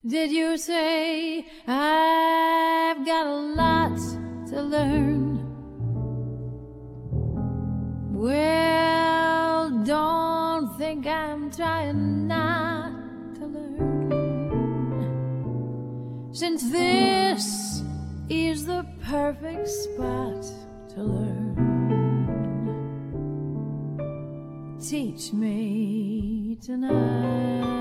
Did you say I've got a lot to learn? Well, don't think I'm trying not to learn, since this is the perfect spot to learn. Teach me tonight.